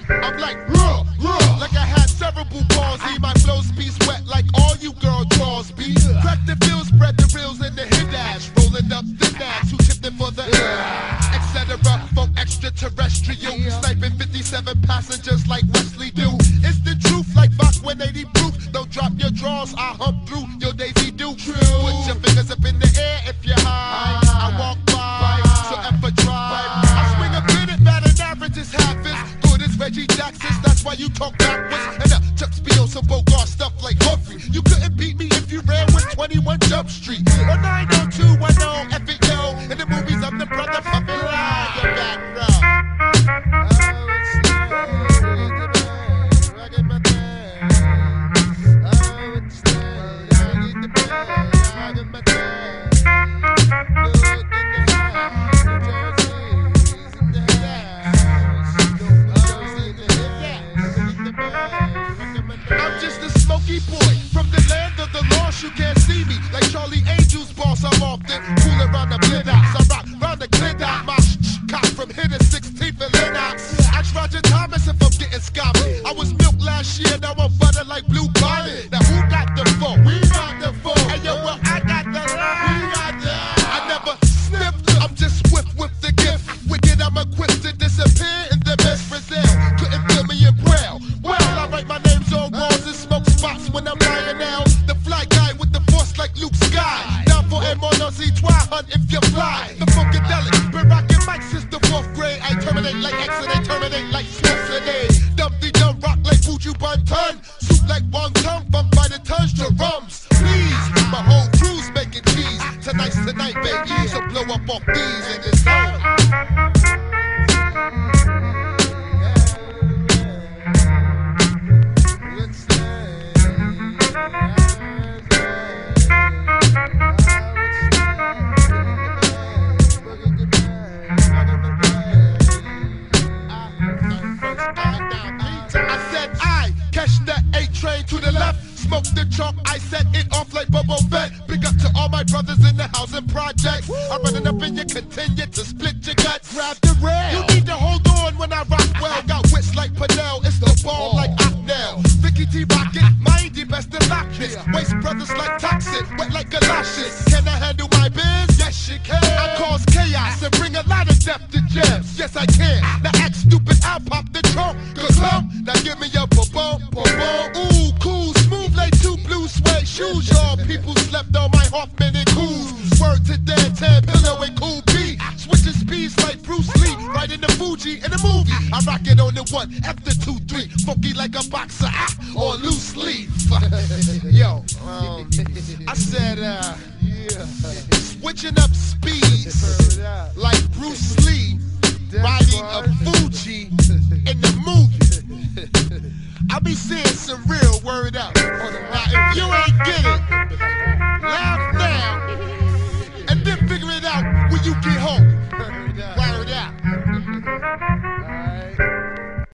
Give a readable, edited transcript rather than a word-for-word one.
I'm like, like I had cerebral palsy. My flow speeds wet like all you girl draws be. Crack the field, spread the reels in the hit dash. Rolling up the dash, who tipped it for the etc. From extraterrestrial. Sniping 57 passengers like Wesley do. It's the truth like Fox 180 proof. Don't drop your drawers, I hump through your Daisy Duke. Put your fingers up in the air if you're high. I walk by, so ever try. I swing a minute, batting average is half as good as Reggie Jackson's. That's why you talk backwards. And Chuck Speed on some Bogart stuff like Humphrey. You couldn't beat me if you ran with 21 Jump Street. Or 90210 F it yo. In the movies, I'm the brother puppet live. Your back row. I'm just a smoky boy from the land of the lost. You can't see me like Charlie Angel's boss. I'm often cool around the blend house. I rock round the clear out my cop from here to 16th and Lennox. Ask Roger Thomas if I'm getting scammy. I was milk last year, now I'm butter like Blue Bonnet. Now who got the phone? We got the phone. Hey yo, well I got the line. We got the. I never sniffed. I'm just swift with the gift. Wicked, I'm equipped to disappear in the best Brazil. Couldn't feel me in Braille. Well, I write my names on walls and smoke spots when I'm lying out. The fly guy with the force like Luke Sky. Down for M on Z2 hunt if you fly. The Funkadelic, been rocking mics since the 4th grade. I terminate like X and they terminate like Smiths and A. Dumpty dumb rock like Buju Banton. Soup like wonton, bump by the tons, drums. Please, my whole crew's making cheese. Tonight's tonight, baby, so blow up off these in this zone. To the left, smoke the chalk, I set it off like Bobo Fett. Big up to all my brothers in the housing projects. I'm running up and you continue to split your guts. Grab the rail. You need to hold on when I rock well. Got wits like Padel, it's the ball like Ocnell. Vicky T Rocket, mindy best to lock this. Waste brothers like toxic, wet like galoshes. Can I handle my biz? Yes, she can. I cause chaos and bring a lot of depth to gems. Yes, I can. Now act stupid, I'll pop the trunk. Cause now give me a boom, ooh, cool, smooth like two blue suede shoes. Y'all people slept on my Hoffman and Coos. Word to Dan Tan, Pillow and Cool B. Switching speeds like Bruce Lee, right in the Fuji in the movie. I rock it on the 1 after 2, 3. Funky like a boxer, or loose leaf. Yo, I said, switching up speeds like Bruce Lee, riding a Fuji in the movie. I be seeing some real word up. Now if you ain't get it,